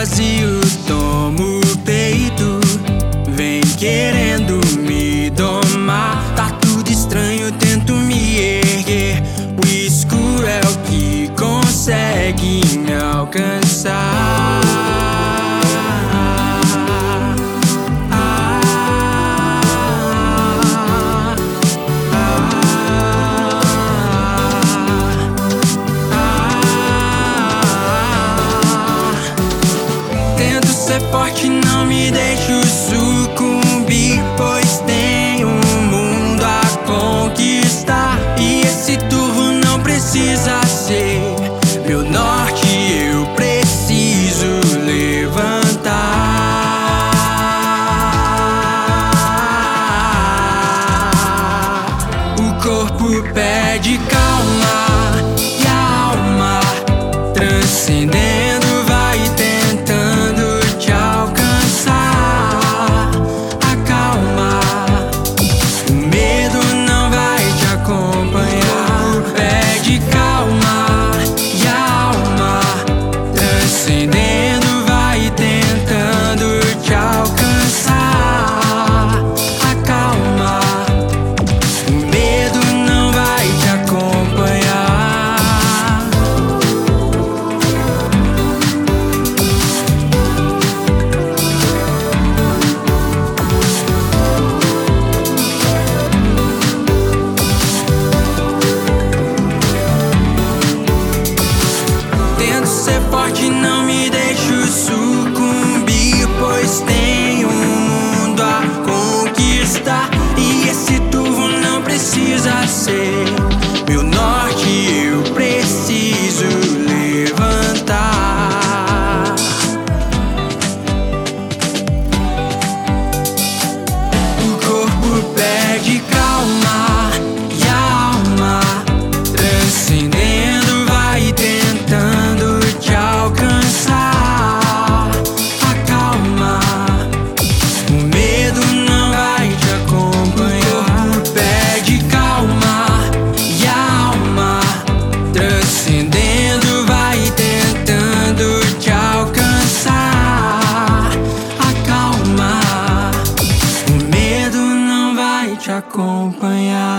vazio toma o peito, vem querendo me domar. Tá tudo estranho, tento me erguer, o escuro é o que consegue me alcançar. Tento ser forte, não me deixo sucumbir, pois tenho um mundo a conquistar. E esse turvo não precisa ser meu norte, eu preciso levantar. O corpo pede calma e a alma transcendendo vai tentando te alcançar. Acalma, o medo não vai te acompanhar. Pede calma e a alma transcendendo vai tentando te alcançar. Acalma, o medo não vai te acompanhar. Tento ser forte, não me deixo sucumbir, pois tenho um mundo a conquistar. E esse turvo não precisa ser meu norte, eu preciso levantar. O corpo pede calma e a alma transcendendo vai tentando te alcançar. Acalma, o medo não vai te acompanhar. Pede calma e a alma transcendendo vai tentando te alcançar. Acalma, o medo não vai te acompanhar.